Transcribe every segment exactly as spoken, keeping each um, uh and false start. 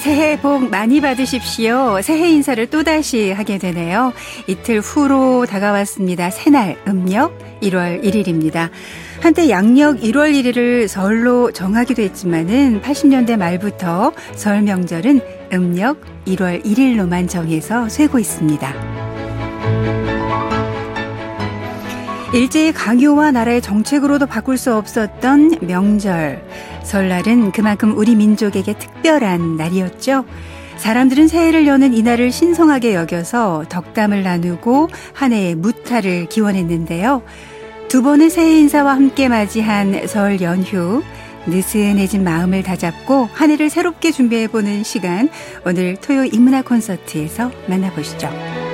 새해 복 많이 받으십시오. 새해 인사를 또다시 하게 되네요. 이틀 후로 다가왔습니다. 새날 음력 일월 일일입니다. 한때 양력 일월 일일을 설로 정하기도 했지만은 팔십 년대 말부터 설 명절은 음력 일월 일일로만 정해서 쇠고 있습니다. 일제의 강요와 나라의 정책으로도 바꿀 수 없었던 명절. 설날은 그만큼 우리 민족에게 특별한 날이었죠. 사람들은 새해를 여는 이날을 신성하게 여겨서 덕담을 나누고 한 해의 무탈을 기원했는데요. 두 번의 새해 인사와 함께 맞이한 설 연휴. 느슨해진 마음을 다잡고 한 해를 새롭게 준비해보는 시간. 오늘 토요 인문학 콘서트에서 만나보시죠.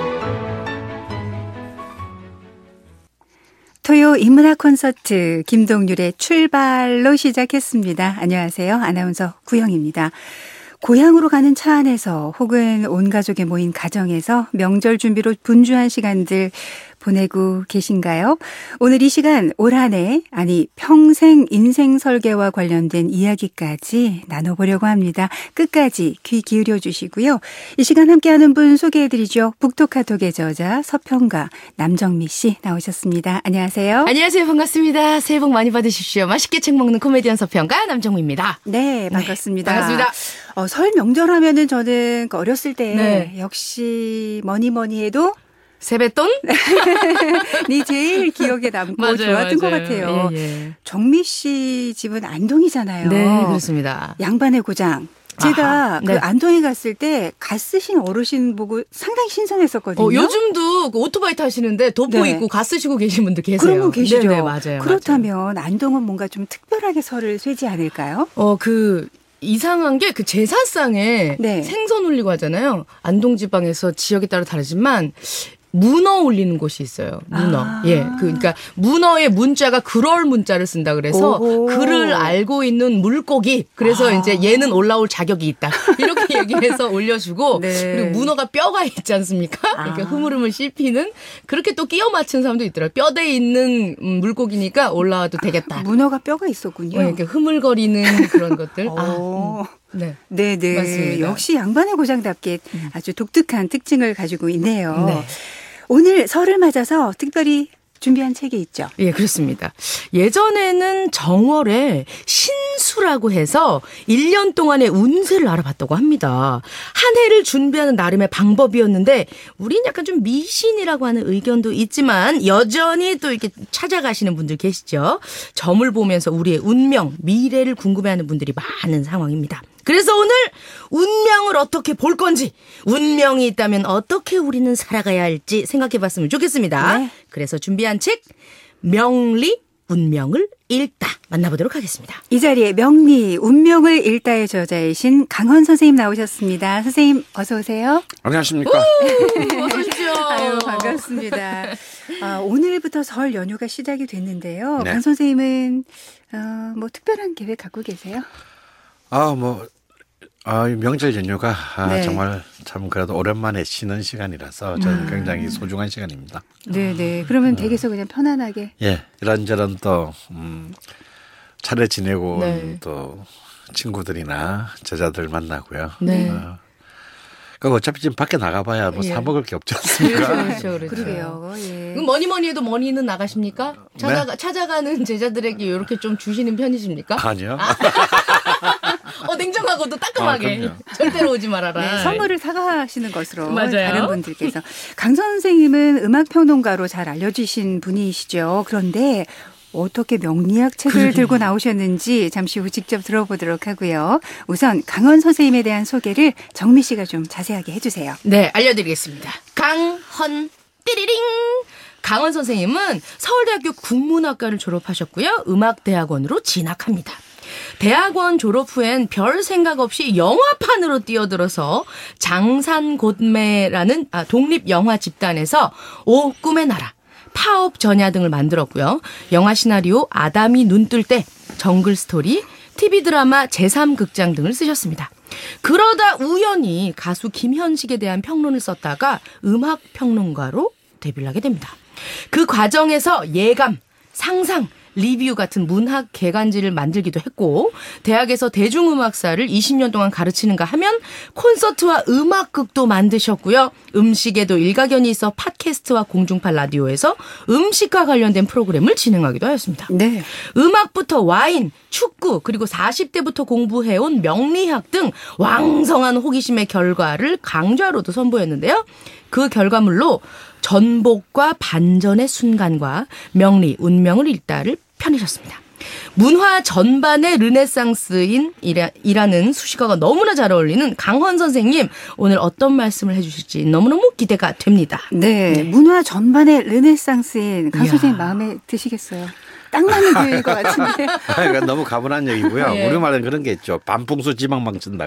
토요 인문학 콘서트 김동률의 출발로 시작했습니다. 안녕하세요. 아나운서 구영입니다. 고향으로 가는 차 안에서 혹은 온 가족이 모인 가정에서 명절 준비로 분주한 시간들 보내고 계신가요? 오늘 이 시간 올 한 해, 아니 평생 인생 설계와 관련된 이야기까지 나눠보려고 합니다. 끝까지 귀 기울여 주시고요. 이 시간 함께하는 분 소개해드리죠. 북토카톡의 저자 서평가 남정미 씨 나오셨습니다. 안녕하세요. 안녕하세요. 반갑습니다. 새해 복 많이 받으십시오. 맛있게 책 먹는 코미디언 서평가 남정미입니다. 네, 반갑습니다. 네, 반갑습니다. 어, 설 명절 하면은 저는 어렸을 때 네. 역시 뭐니 뭐니 해도 세뱃돈? 네, 제일 기억에 남고 맞아요, 좋았던 맞아요. 것 같아요. 예, 예. 정미 씨 집은 안동이잖아요. 네, 그렇습니다. 양반의 고장. 제가 아하, 그 네. 안동에 갔을 때 갓 쓰신 어르신 보고 상당히 신선했었거든요. 어, 요즘도 그 오토바이 타시는데 도포 네. 입고 갓 쓰시고 계신 분들 계세요. 그런 분 계시죠. 네, 네, 맞아요. 그렇다면 맞아요. 안동은 뭔가 좀 특별하게 설을 쇠지 않을까요? 어, 그 이상한 게 그 제사상에 네. 생선 올리고 하잖아요. 안동 지방에서 지역에 따라 다르지만 문어 올리는 곳이 있어요. 문어. 아. 예. 그, 그러니까 문어의 문자가 그럴 문자를 쓴다 그래서 오호. 그를 알고 있는 물고기. 그래서 아. 이제 얘는 올라올 자격이 있다. 이렇게 얘기해서 올려주고 네. 그리고 문어가 뼈가 있지 않습니까? 아. 이렇게 흐물흐물 씹히는 그렇게 또 끼워 맞춘 사람도 있더라고요. 뼈대 있는 음, 물고기니까 올라와도 되겠다. 문어가 뼈가 있었군요. 어, 이렇게 흐물거리는 그런 것들. 아, 오. 음. 네. 네네. 맞습니다. 역시 양반의 고장답게 아주 독특한 특징을 가지고 있네요. 네. 오늘 설을 맞아서 특별히 준비한 책이 있죠. 예, 그렇습니다. 예전에는 정월에 신수라고 해서 일 년 동안의 운세를 알아봤다고 합니다. 한 해를 준비하는 나름의 방법이었는데 우린 약간 좀 미신이라고 하는 의견도 있지만 여전히 또 이렇게 찾아가시는 분들 계시죠. 점을 보면서 우리의 운명, 미래를 궁금해하는 분들이 많은 상황입니다. 그래서 오늘 운명을 어떻게 볼 건지, 운명이 있다면 어떻게 우리는 살아가야 할지 생각해봤으면 좋겠습니다. 네. 그래서 준비한 책 명리 운명을 읽다 만나보도록 하겠습니다. 이 자리에 명리 운명을 읽다의 저자이신 강헌 선생님 나오셨습니다. 선생님 어서 오세요. 안녕하십니까. 어서 오십시오. 아유 반갑습니다. 아, 오늘부터 설 연휴가 시작이 됐는데요. 네. 강 선생님은 어, 뭐 특별한 계획 갖고 계세요? 아, 뭐, 아, 이 명절 연휴가 아, 네. 정말 참 그래도 오랜만에 쉬는 시간이라서 저는 굉장히 소중한 시간입니다. 네네. 그러면 댁에서 그냥 편안하게. 예, 이런저런 또, 음, 차례 지내고 네. 온 또 친구들이나 제자들 만나고요. 네. 어, 그 어차피 지금 밖에 나가봐야 뭐 예. 사 먹을 게 없지 않습니까? 그렇죠, 그렇죠, 그렇죠. 그러게요. 예. 그럼 뭐니 뭐니 해도 머니는 나가십니까? 찾아가, 네. 찾아가는 제자들에게 이렇게 좀 주시는 편이십니까? 아니요. 어, 냉정하고도 따끔하게. 아, 그럼요. 절대로 오지 말아라. 네, 선물을 사가시는 것으로 맞아요. 다른 분들께서. 강 선생님은 음악평론가로 잘 알려주신 분이시죠. 그런데 어떻게 명리학 책을 그러게요. 들고 나오셨는지 잠시 후 직접 들어보도록 하고요. 우선 강헌 선생님에 대한 소개를 정미 씨가 좀 자세하게 해주세요. 네, 알려드리겠습니다. 강헌 띠리링. 강헌 선생님은 서울대학교 국문학과를 졸업하셨고요. 음악대학원으로 진학합니다. 대학원 졸업 후엔 별 생각 없이 영화판으로 뛰어들어서 장산곶매라는 아, 독립영화 집단에서 오 꿈의 나라, 파업 전야 등을 만들었고요. 영화 시나리오 아담이 눈 뜰 때, 정글 스토리, 티비 드라마 제삼 극장 등을 쓰셨습니다. 그러다 우연히 가수 김현식에 대한 평론을 썼다가 음악 평론가로 데뷔를 하게 됩니다. 그 과정에서 예감, 상상, 리뷰 같은 문학 개간지를 만들기도 했고 대학에서 대중음악사를 이십 년 동안 가르치는가 하면 콘서트와 음악극도 만드셨고요. 음식에도 일가견이 있어 팟캐스트와 공중파 라디오에서 음식과 관련된 프로그램을 진행하기도 하였습니다. 네. 음악부터 와인, 축구 그리고 사십 대부터 공부해온 명리학 등 왕성한 호기심의 결과를 강좌로도 선보였는데요. 그 결과물로 전복과 반전의 순간과 명리, 운명을 읽다를 펴내셨습니다. 문화 전반의 르네상스인 이라는 수식어가 너무나 잘 어울리는 강헌 선생님 오늘 어떤 말씀을 해주실지 너무너무 기대가 됩니다. 네, 네. 문화 전반의 르네상스인 강 선생님 마음에 드시겠어요? 딱 맞는 표현일 것 같은데. 그러니까 너무 가분한 얘기고요. 네. 우리말은 그런 게 있죠. 반풍수 지방망 쓴다고.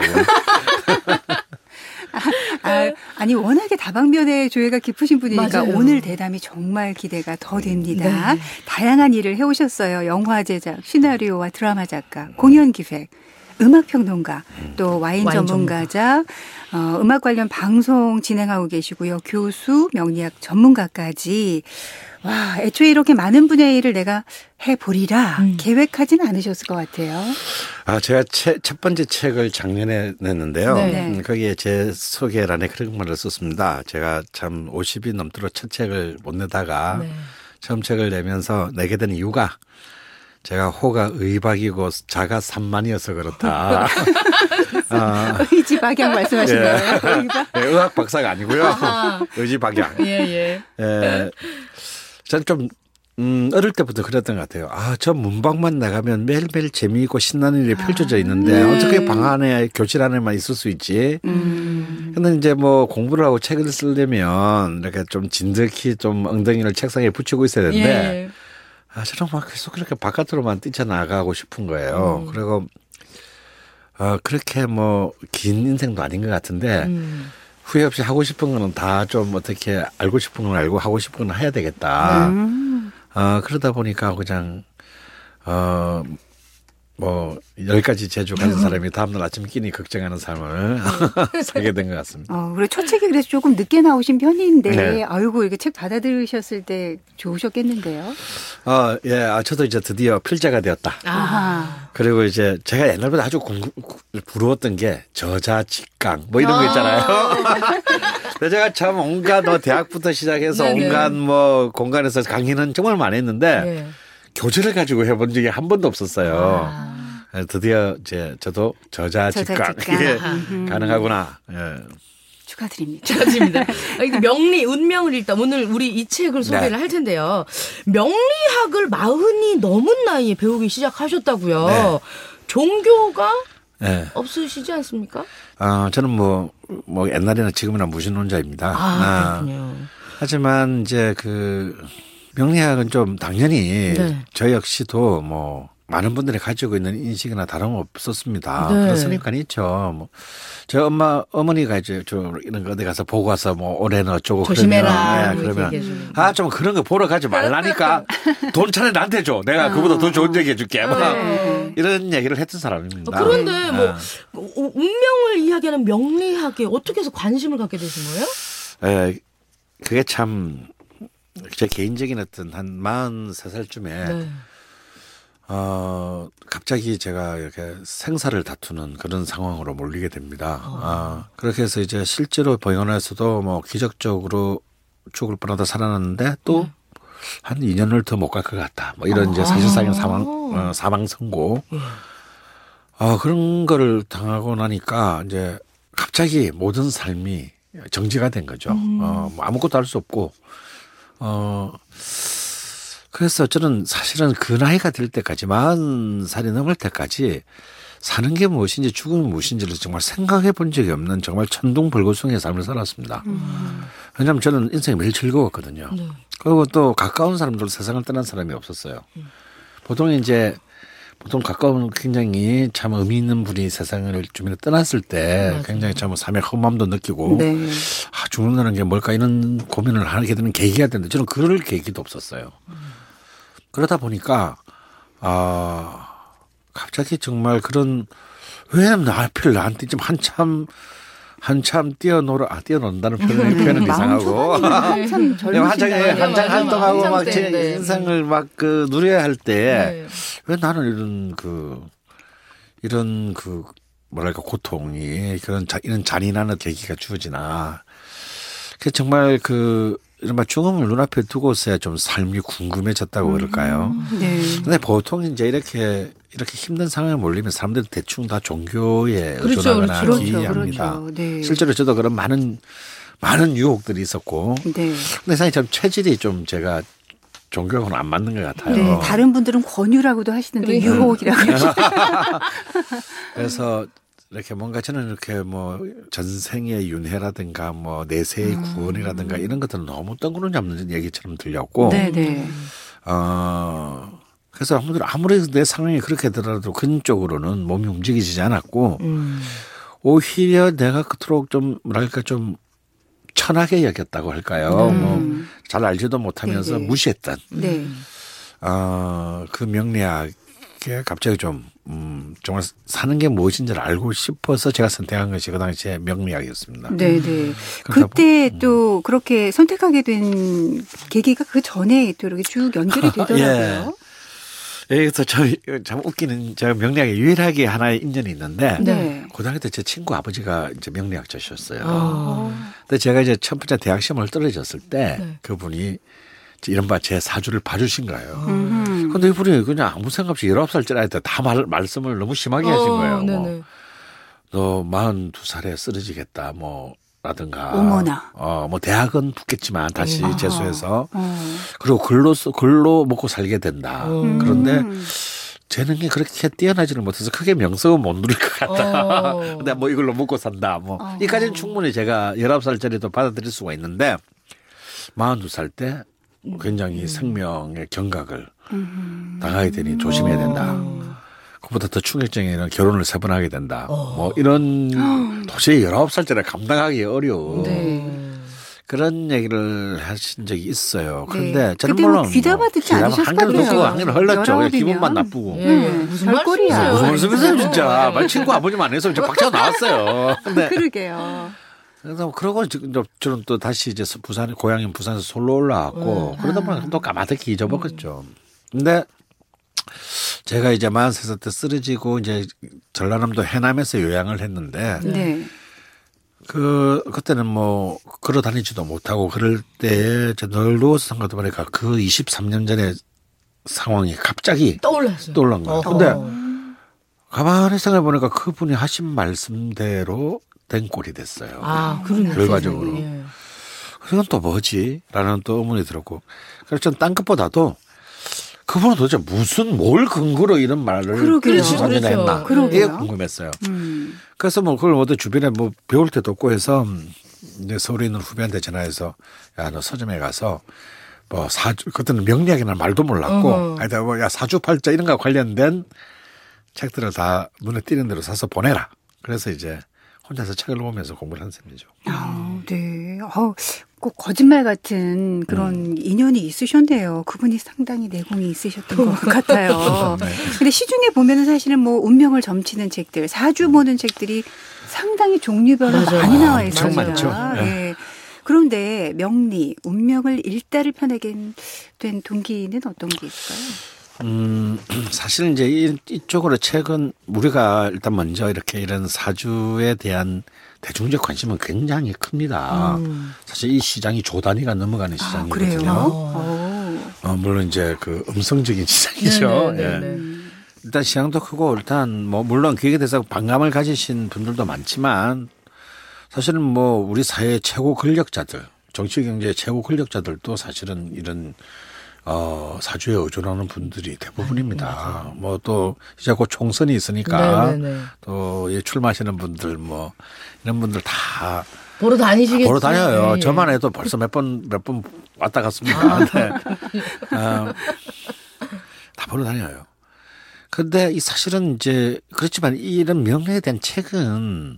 아, 아니 워낙에 다방면의 조예가 깊으신 분이니까 맞아요. 오늘 대담이 정말 기대가 더 됩니다. 네. 다양한 일을 해오셨어요. 영화 제작, 시나리오와 드라마 작가, 공연 기획, 음악 평론가, 또 와인, 와인 전문가자, 어, 음악 관련 방송 진행하고 계시고요. 교수, 명리학 전문가까지. 와, 애초에 이렇게 많은 분야의 일을 내가 해보리라 음. 계획하지는 않으셨을 것 같아요. 아, 제가 체, 첫 번째 책을 작년에 냈는데요. 네. 음, 거기에 제 소개란에 그런 말을 썼습니다. 제가 참 오십이 넘도록 첫 책을 못 내다가 네. 처음 책을 내면서 내게 된 이유가 제가 호가 의박이고 자가 산만이어서 그렇다. 아. 의지박양 말씀하신 예. 거예요? 의박? 네, 의학 박사가 아니고요. 의지박양. 예, 예. 예. 전 좀 음, 어릴 때부터 그랬던 것 같아요. 아, 저 문방만 나가면 매일매일 재미있고 신나는 일이 펼쳐져 있는데 아, 네. 어떻게 방 안에 교실 안에만 있을 수 있지? 음. 근데 이제 뭐 공부를 하고 책을 쓰려면 이렇게 좀 진득히 좀 엉덩이를 책상에 붙이고 있어야 되는데 예. 아, 저는 막 계속 그렇게 바깥으로만 뛰쳐나가고 싶은 거예요. 음. 그리고 어, 그렇게 뭐 긴 인생도 아닌 것 같은데 음. 후회 없이 하고 싶은 거는 다 좀 어떻게 알고 싶은 건 알고 하고 싶은 건 해야 되겠다. 음. 어, 그러다 보니까 그냥 어, 뭐 열 가지 재주 가진 사람이 다음날 아침 끼니 걱정하는 삶을 살게 된 것 같습니다. 어, 그리고 첫 책이 그래서 조금 늦게 나오신 편인데 네. 아이고 이렇게 책 받아들으셨을 때 좋으셨겠는데요? 어, 예, 아, 저도 이제 드디어 필자가 되었다. 아. 그리고 이제 제가 옛날부터 아주 공부, 부러웠던 게 저자 직강 뭐 이런 거 있잖아요. 근데 제가 참 온갖 뭐 대학부터 시작해서 네네. 온갖 뭐 공간에서 강의는 정말 많이 했는데 네. 교재를 가지고 해본 적이 한 번도 없었어요. 아. 드디어 이제 저도 저자 직강 이게 가능하구나. 예. 축하드립니다. 축하드립니다. 명리, 운명을 읽다. 오늘 우리 이 책을 소개를 네. 할 텐데요. 명리학을 마흔이 넘은 나이에 배우기 시작하셨다고요. 네. 종교가 네. 없으시지 않습니까? 아, 저는 뭐, 뭐 옛날이나 지금이나 무신론자입니다. 아, 그렇군요. 아, 하지만 이제 그 명리학은 좀 당연히 네. 저 역시도 뭐 많은 분들이 가지고 있는 인식이나 다름없었습니다. 네. 그런 선입관이 있죠. 뭐, 저 엄마, 어머니가 이제 저 이런 거 어디 가서 보고 와서 뭐 올해는 어쩌고 조심해라. 그러면, 네, 그러면 아, 좀 그런 거 보러 가지 말라니까 돈 차라리 나한테 줘. 내가 그보다 더 좋은 얘기 해줄게. 막 네. 이런 얘기를 했던 사람입니다. 그런데 네. 뭐 운명을 이야기하는 명리학에 어떻게 해서 관심을 갖게 되신 거예요? 에, 그게 참 제 개인적인 어떤 한 마흔세 살쯤에 네. 어, 갑자기 제가 이렇게 생사를 다투는 그런 상황으로 몰리게 됩니다. 어. 아, 그렇게 해서 이제 실제로 병원에서도 뭐 기적적으로 죽을 뻔하다 살아났는데 또 한 이 년을 더 못 갈 것 같다. 뭐 이런 어. 이제 사실상의 사망, 어, 사망 선고. 예. 어, 그런 거를 당하고 나니까 이제 갑자기 모든 삶이 정지가 된 거죠. 음. 어, 뭐 아무것도 할 수 없고, 어, 그래서 저는 사실은 그 나이가 될 때까지 마흔 살이 넘을 때까지 사는 게 무엇인지 죽음이 무엇인지를 정말 생각해 본 적이 없는 정말 천둥벌거숭이의 삶을 살았습니다. 음. 왜냐하면 저는 인생이 매일 즐거웠거든요. 네. 그리고 또 가까운 사람들 세상을 떠난 사람이 없었어요. 음. 보통 이제 보통 가까운 굉장히 참 의미 있는 분이 세상을 주변에 떠났을 때 맞아요. 굉장히 참 삶의 험함도 느끼고 네. 아, 죽는다는 게 뭘까 이런 고민을 하게 되는 계기가 되는데 저는 그럴 계기도 없었어요. 음. 그러다 보니까 아 갑자기 정말 그런 왜 하필 나한테 좀 한참 한참 뛰어놀아 아 뛰어논다는 표현은, 표현은 이상하고 한참 한창 한창 활동하고 한창 막 때, 제 네. 인생을 막 그 누려야 할 때 왜 네. 나는 이런 그 이런 그 뭐랄까 고통이 그런 자, 이런 잔인한 계기가 주어지나. 그 정말 그 이른바 죽음을 눈앞에 두고서야 좀 삶이 궁금해졌다고 그럴까요? 네. 근데 보통 이제 이렇게 이렇게 힘든 상황에 몰리면 사람들은 대충 다 종교에 그렇죠, 의존하거나 그렇죠. 기이합니다. 그렇죠. 네. 실제로 저도 그런 많은 많은 유혹들이 있었고, 네. 근데 사실 좀 체질이 좀 제가 종교하고는 안 맞는 것 같아요. 네. 다른 분들은 권유라고도 하시는데 유혹이라고. 그래서 이렇게 뭔가 저는 이렇게 뭐 전생의 윤회라든가 뭐 내세의 구원이라든가 이런 것들은 너무 뜬구름 잡는 얘기처럼 들렸고, 네네. 어 그래서 아무리 아무리 내 상황이 그렇게 되더라도 근적으로는 몸이 움직이지 않았고, 음. 오히려 내가 그토록 좀 뭐랄까 좀 천하게 여겼다고 할까요? 음. 뭐 잘 알지도 못하면서 네네. 무시했던 네. 어, 그 명리학에 갑자기 좀 음, 정말 사는 게 무엇인지를 알고 싶어서 제가 선택한 것이 그 당시에 명리학이었습니다. 네네. 그러다 그때 보- 또 그렇게 선택하게 된 계기가 그 전에 또 이렇게 쭉 연결이 되더라고요. 여기서 저 참 웃기는 제가 명리학에 유일하게 하나의 인연이 있는데 네. 고등학교 때 제 친구 아버지가 이제 명리학자셨어요. 아. 근데 제가 이제 첫 번째 대학 시험을 떨어졌을 때 네. 그분이 이른바 제 사주를 봐주신 거예요. 음. 근데 이분이 그냥 아무 생각 없이 열아홉 살짜리 아이한테 다 말, 말씀을 너무 심하게 하신 거예요. 어, 뭐, 네네. 너 마흔두 살에 쓰러지겠다 뭐 라든가. 어머나. 어, 뭐 대학은 붙겠지만 다시 아하. 재수해서 어. 그리고 글로 써- 글로 먹고 살게 된다. 음. 그런데 음. 재능이 그렇게 뛰어나지는 못해서 크게 명성은 못 누릴 것 같다. 어. 근데 뭐 이걸로 먹고 산다. 뭐 어. 이까지는 충분히 제가 열아홉 살짜리도 받아들일 수가 있는데 마흔두 살 때 굉장히 생명의 경각을 음. 당하게 되니 조심해야 된다. 그보다 더 충격적인 일은 결혼을 세 번 하게 된다. 뭐 이런 도저히 열아홉 살짜리 감당하기 어려운 네. 그런 얘기를 하신 적이 있어요. 네. 그런데 저는 그때 뭐 물론 귀담아 듣지 않으셨을 것 한개를 듣고 같아요. 한개를 흘렀죠. 그냥 열아홉이면. 기분만 나쁘고. 예. 네. 무슨 별꼴이야. 말씀이세요? 무슨 말씀이세요 네. 진짜. 말 친구 아버님 안 해서 이제 박자가 나왔어요. 근데 그러게요. 그래서 그러고 지금 또 저는 또 다시 이제 부산 고향인 부산에서 솔로 올라왔고 그러다 보니까 또 까마득히 잊어먹었죠. 근데 제가 이제 마흔세 살 때 쓰러지고 이제 전라남도 해남에서 요양을 했는데 네. 그 그때는 뭐 걸어 다니지도 못하고 그럴 때 늘 누워서 생각해 보니까 그 이십삼 년 전에 상황이 갑자기 떠올랐어요. 떠올란 거예요. 어허. 근데 가만히 생각해 보니까 그분이 하신 말씀대로 된 꼴이 됐어요. 아, 그러네. 결과적으로. 예. 이건 또 뭐지? 라는 또 의문이 들었고. 그래서 전 딴 것보다도 그분은 도대체 무슨 뭘 근거로 이런 말을 그러게요. 이십삼 년에 그렇죠. 했나. 그러게요. 이게 궁금했어요. 음. 그래서 뭐 그걸 모두 주변에 뭐 배울 때도 없고 해서 이제 서울에 있는 후배한테 전화해서 야, 너 서점에 가서 뭐 사주, 그때는 명리학이라는 말도 몰랐고 어허. 하여튼 뭐 야, 사주팔자 이런 거 관련된 책들을 다 눈에 띄는 대로 사서 보내라. 그래서 이제 혼자서 책을 보면서 공부를 한 셈이죠. 아, 네. 어, 꼭 거짓말 같은 그런 음. 인연이 있으셨네요. 그분이 상당히 내공이 있으셨던 것 같아요. 네. 근데 시중에 보면은 사실은 뭐 운명을 점치는 책들, 사주 보는 책들이 상당히 종류별로 맞아요. 많이 나와 엄청 있습니다. 많죠. 네. 예. 그런데 명리, 운명을 일달을 편하게 된 동기는 어떤 게 있을까요? 음, 사실 이제 이, 이쪽으로 최근 우리가 일단 먼저 이렇게 이런 사주에 대한 대중적 관심은 굉장히 큽니다. 음. 사실 이 시장이 조 단위가 넘어가는 아, 시장이거든요. 그래요? 어. 어, 물론 이제 그 음성적인 시장이죠. 네네네네. 예. 일단 시장도 크고 일단 뭐 물론 그에 대해서 반감을 가지신 분들도 많지만 사실은 뭐 우리 사회의 최고 권력자들, 정치 경제의 최고 권력자들도 사실은 이런 어, 사주에 의존하는 분들이 대부분입니다. 뭐 또 이제 곧 총선이 있으니까 네네네. 또 예, 출마하시는 분들 뭐 이런 분들 다 보러 다니시겠죠. 보러 다녀요. 예. 저만 해도 벌써 몇 번 몇 번 왔다 갔습니다. 네. 어, 다 보러 다녀요. 근데 이 사실은 이제 그렇지만 이런 명예에 대한 책은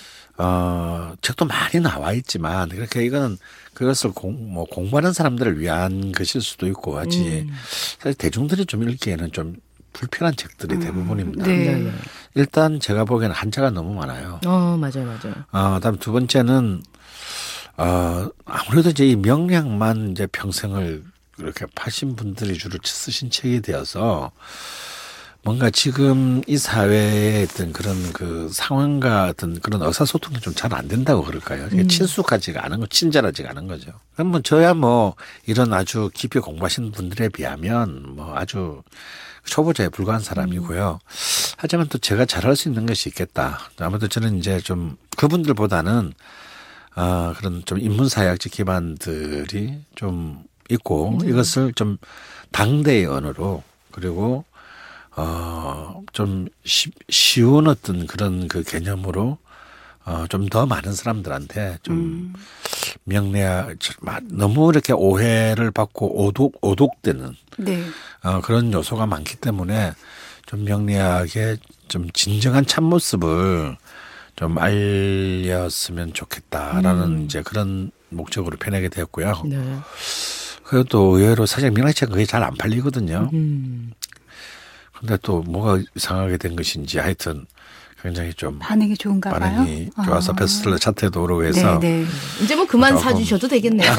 어, 책도 많이 나와 있지만 그렇게 이거는 그것을 공, 뭐 공부하는 사람들을 위한 것일 수도 있고 하지. 음. 사실 대중들이 좀 읽기에는 좀 불편한 책들이 음. 대부분입니다. 네. 일단 제가 보기에는 한자가 너무 많아요. 어, 맞아요, 맞아요. 어, 그다음 두 번째는 어, 아무래도 이제 이 명량만 이제 평생을 이렇게 파신 분들이 주로 쓰신 책이 되어서 뭔가 지금 이 사회에 어떤 그런 그 상황과 어떤 그런 의사소통이 좀 잘 안 된다고 그럴까요? 음. 친숙하지가 않은 거, 친절하지가 않은 거죠. 그럼 뭐 저야 뭐 이런 아주 깊이 공부하신 분들에 비하면 뭐 아주 초보자에 불과한 사람이고요. 하지만 또 제가 잘할 수 있는 것이 있겠다. 아무래도 저는 이제 좀 그분들보다는 어, 그런 좀 인문사회학적 기반들이 좀 있고 음. 이것을 좀 당대의 언어로 그리고 어, 좀 쉬, 쉬운 어떤 그런 그 개념으로 어, 좀 더 많은 사람들한테 좀 음. 명리학 너무 이렇게 오해를 받고 오독, 오독되는 네. 어, 그런 요소가 많기 때문에 좀 명리학의 좀 진정한 참모습을 좀 알렸으면 좋겠다라는 음. 이제 그런 목적으로 펴내게 되었고요. 네. 그리고 또 의외로 사실 명리학책은 그게 잘 안 팔리거든요. 음. 근데 또 뭐가 이상하게 된 것인지 하여튼 굉장히 좀 반응이 좋은가 봐요. 반응이 좋아서 아. 베스트셀러 차트에도 오르고 해서 네, 네. 이제 뭐 그만 사주셔도 되겠네요.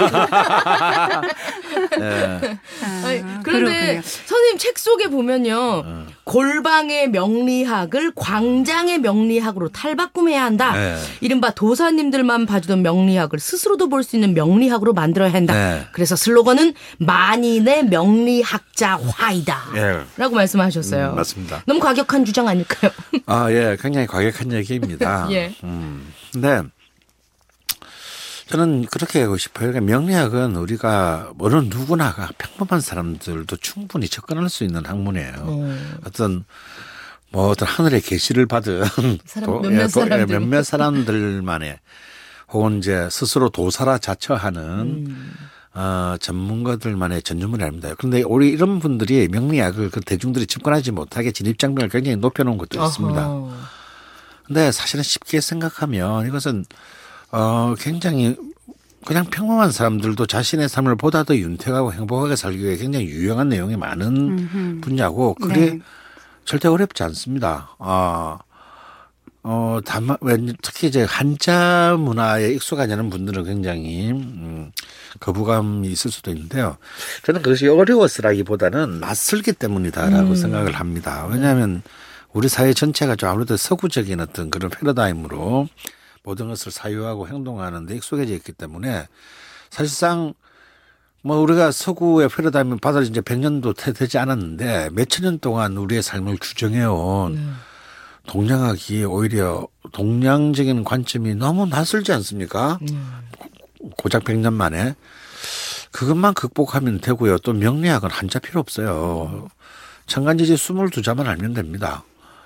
네. 아, 아니, 그런데 그렇군요. 선생님 책 속에 보면요. 어. 골방의 명리학을 광장의 명리학으로 탈바꿈해야 한다. 네. 이른바 도사님들만 봐주던 명리학을 스스로도 볼 수 있는 명리학으로 만들어야 한다. 네. 그래서 슬로건은 만인의 명리학자화이다. 네. 라고 말씀하셨어요. 음, 맞습니다. 너무 과격한 주장 아닐까요? 아, 예. 굉장히 과격한 얘기입니다. 예. 음. 근데 저는 그렇게 하고 싶어요. 그러니까 명리학은 우리가 어느 누구나가 평범한 사람들도 충분히 접근할 수 있는 학문이에요. 음. 어떤 뭐 어떤 하늘의 계시를 받은 사람, 몇몇, 사람들. 몇몇 사람들만의 혹은 이제 스스로 도사라 자처하는 음. 어, 전문가들만의 전유물이 아닙니다. 그런데 우리 이런 분들이 명리학을 그 대중들이 접근하지 못하게 진입장벽을 굉장히 높여놓은 것도 있습니다. 그런데 사실은 쉽게 생각하면 이것은 어, 굉장히 그냥 평범한 사람들도 자신의 삶을 보다 더 윤택하고 행복하게 살기 위해 굉장히 유용한 내용이 많은 음흠. 분야고 그게 네. 절대 어렵지 않습니다. 아, 어, 다만, 특히 이제 한자 문화에 익숙하지 않은 분들은 굉장히, 음, 거부감이 있을 수도 있는데요. 저는 그것이 어려웠으라기보다는 낯설기 때문이다라고 음. 생각을 합니다. 왜냐하면 우리 사회 전체가 좀 아무래도 서구적인 어떤 그런 패러다임으로 모든 것을 사유하고 행동하는 데 익숙해져 있기 때문에 사실상 뭐 우리가 서구의 패러다임을 받아들인 지 백 년도 되지 않았는데 몇천 년 동안 우리의 삶을 규정해온 네. 동양학이 오히려 동양적인 관점이 너무 낯설지 않습니까? 음. 고작 백 년 만에. 그것만 극복하면 되고요. 또 명리학은 한자 필요 없어요. 천간지지 스물두 자만 알면 됩니다.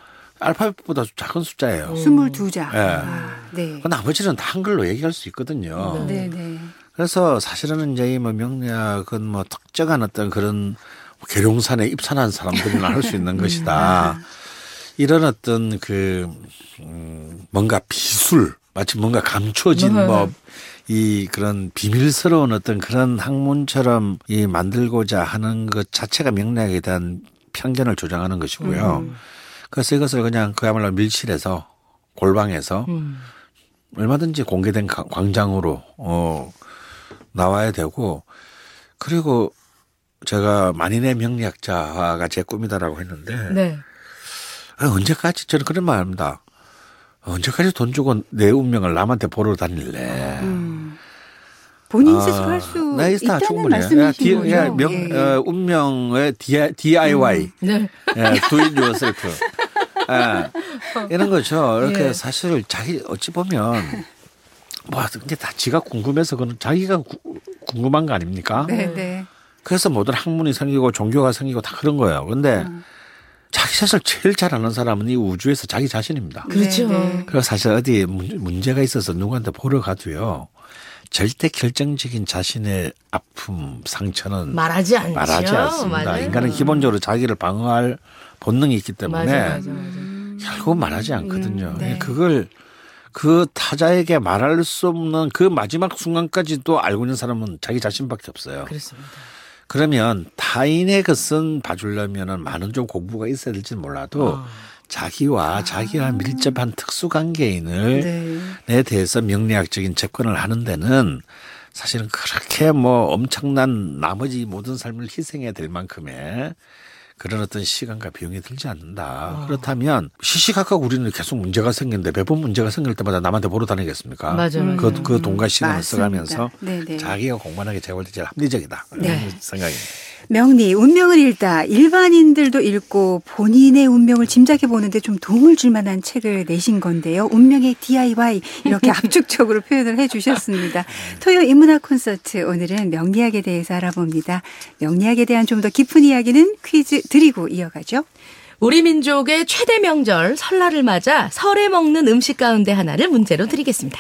알파벳보다 작은 숫자예요. 스물두 자. 네. 아, 네. 나머지는 다 한글로 얘기할 수 있거든요. 네, 네. 그래서 사실은 이제 뭐 명리학은 뭐 특정한 어떤 그런 계룡산에 입산한 사람들이나 할 수 있는 것이다. 이런 어떤 그, 음, 뭔가 비술, 마치 뭔가 감춰진 뭐, 이 그런 비밀스러운 어떤 그런 학문처럼 이 만들고자 하는 것 자체가 명리학에 대한 편견을 조장하는 것이고요. 음. 그래서 이것을 그냥 그야말로 밀실에서 골방에서 음. 얼마든지 공개된 광장으로, 어, 나와야 되고 그리고 제가 만인의 명리학자가 제 꿈이다라고 했는데 네. 언제까지 저는 그런 말 합니다. 언제까지 돈 주고 내 운명을 남한테 보러 다닐래. 음. 본인 스스로 할 수 아, 네, 있다는 말씀이신 거죠. 예, 명, 예. 어, 운명의 디아이와이. 음. 네. 예, do it yourself. 예, 이런 거죠. 이렇게 예. 사실 자기 어찌 보면 뭐 이게 다 지가 궁금해서 그는 자기가 구, 궁금한 거 아닙니까? 네, 네. 그래서 모든 학문이 생기고 종교가 생기고 다 그런 거예요. 그런데 음. 자기 자신을 제일 잘 아는 사람은 이 우주에서 자기 자신입니다. 그렇죠. 네, 네. 그래서 사실 어디 문제가 있어서 누구한테 보러 가도요. 절대 결정적인 자신의 아픔, 상처는 말하지 않죠. 말하지 않습니다. 맞아요. 인간은 기본적으로 자기를 방어할 본능이 있기 때문에 맞아, 맞아, 맞아. 결국 말하지 않거든요. 음, 네. 그걸 그 타자에게 말할 수 없는 그 마지막 순간까지도 알고 있는 사람은 자기 자신밖에 없어요. 그렇습니다. 그러면 타인의 것은 봐주려면 많은 좀 공부가 있어야 될지는 몰라도 아. 자기와 아. 자기와 밀접한 특수관계인을 네. 에 대해서 명리학적인 접근을 하는 데는 사실은 그렇게 뭐 엄청난 나머지 모든 삶을 희생해야 될 만큼의 그런 어떤 시간과 비용이 들지 않는다. 어. 그렇다면 시시각각 우리는 계속 문제가 생기는데 매번 문제가 생길 때마다 남한테 보러 다니겠습니까? 맞아요. 그, 그 돈과 시간을 써가면서 네네. 자기가 공부하는 게 제가 볼 때 제일 합리적이다. 네. 생각입니다. 명리, 운명을 읽다. 일반인들도 읽고 본인의 운명을 짐작해 보는데 좀 도움을 줄 만한 책을 내신 건데요. 운명의 디아이와이 이렇게 압축적으로 표현을 해 주셨습니다. 토요 인문학 콘서트 오늘은 명리학에 대해서 알아봅니다. 명리학에 대한 좀 더 깊은 이야기는 퀴즈 드리고 이어가죠. 우리 민족의 최대 명절 설날을 맞아 설에 먹는 음식 가운데 하나를 문제로 드리겠습니다.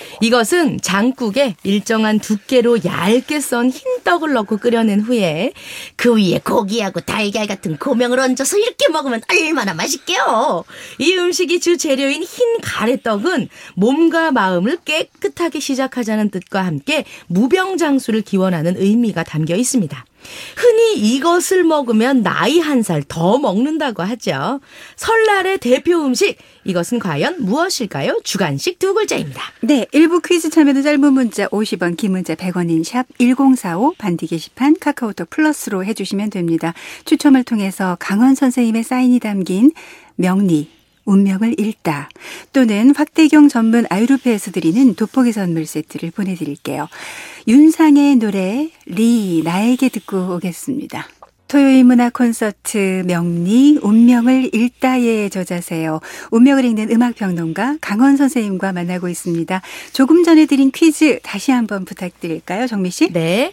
이것은 장국에 일정한 두께로 얇게 썬 흰떡을 넣고 끓여낸 후에 그 위에 고기하고 달걀 같은 고명을 얹어서 이렇게 먹으면 얼마나 맛있게요. 이 음식이 주 재료인 흰 가래떡은 몸과 마음을 깨끗하게 시작하자는 뜻과 함께 무병장수를 기원하는 의미가 담겨 있습니다. 흔히 이것을 먹으면 나이 한 살 더 먹는다고 하죠. 설날의 대표 음식, 이것은 과연 무엇일까요? 주관식 두 글자입니다. 네, 일부 퀴즈 참여는 짧은 문자 오십 원, 긴 문자 백 원인 샵 일공사오, 반디 게시판, 카카오톡 플러스로 해주시면 됩니다. 추첨을 통해서 강원 선생님의 사인이 담긴 명리, 운명을 읽다 또는 확대경 전문 아유르페에서 드리는 돋보기 선물 세트를 보내드릴게요. 윤상의 노래 리 나에게 듣고 오겠습니다. 토요일 문화 콘서트 명리 운명을 읽다의 저자세요. 운명을 읽는 음악평론가 강원 선생님과 만나고 있습니다. 조금 전에 드린 퀴즈 다시 한번 부탁드릴까요, 정미 씨? 네.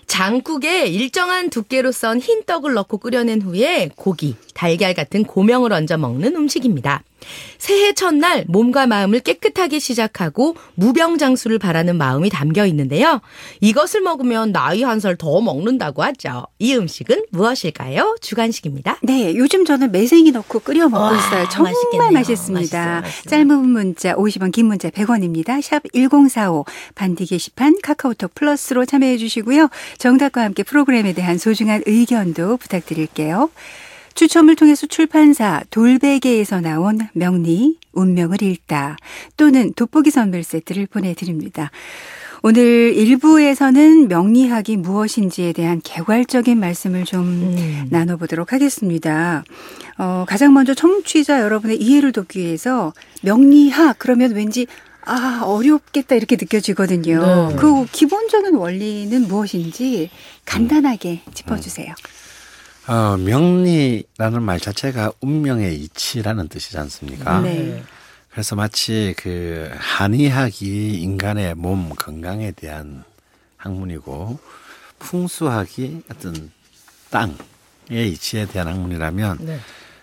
장국에 일정한 두께로 썬 흰떡을 넣고 끓여낸 후에 고기, 달걀 같은 고명을 얹어 먹는 음식입니다. 새해 첫날 몸과 마음을 깨끗하게 시작하고 무병장수를 바라는 마음이 담겨 있는데요. 이것을 먹으면 나이 한 살 더 먹는다고 하죠. 이 음식은 무엇일까요? 주관식입니다. 네, 요즘 저는 매생이 넣고 끓여 먹고 와, 있어요. 정말 맛있겠네요. 맛있습니다. 맛있어요, 맛있어요. 짧은 문자 오십 원, 긴 문자 백 원입니다. 샵 일공사오, 반디 게시판, 카카오톡 플러스로 참여해 주시고요. 정답과 함께 프로그램에 대한 소중한 의견도 부탁드릴게요. 추첨을 통해서 출판사 돌베개에서 나온 명리, 운명을 읽다 또는 돋보기 선물 세트를 보내드립니다. 오늘 일 부에서는 명리학이 무엇인지에 대한 개괄적인 말씀을 좀 음. 나눠보도록 하겠습니다. 어, 가장 먼저 청취자 여러분의 이해를 돕기 위해서 명리학 그러면 왠지 아 어렵겠다 이렇게 느껴지거든요. 네. 그 기본적인 원리는 무엇인지 간단하게 짚어주세요. 어, 명리라는 말 자체가 운명의 이치라는 뜻이지 않습니까? 네. 그래서 마치 그 한의학이 인간의 몸 건강에 대한 학문이고 풍수학이 어떤 땅의 이치에 대한 학문이라면 네.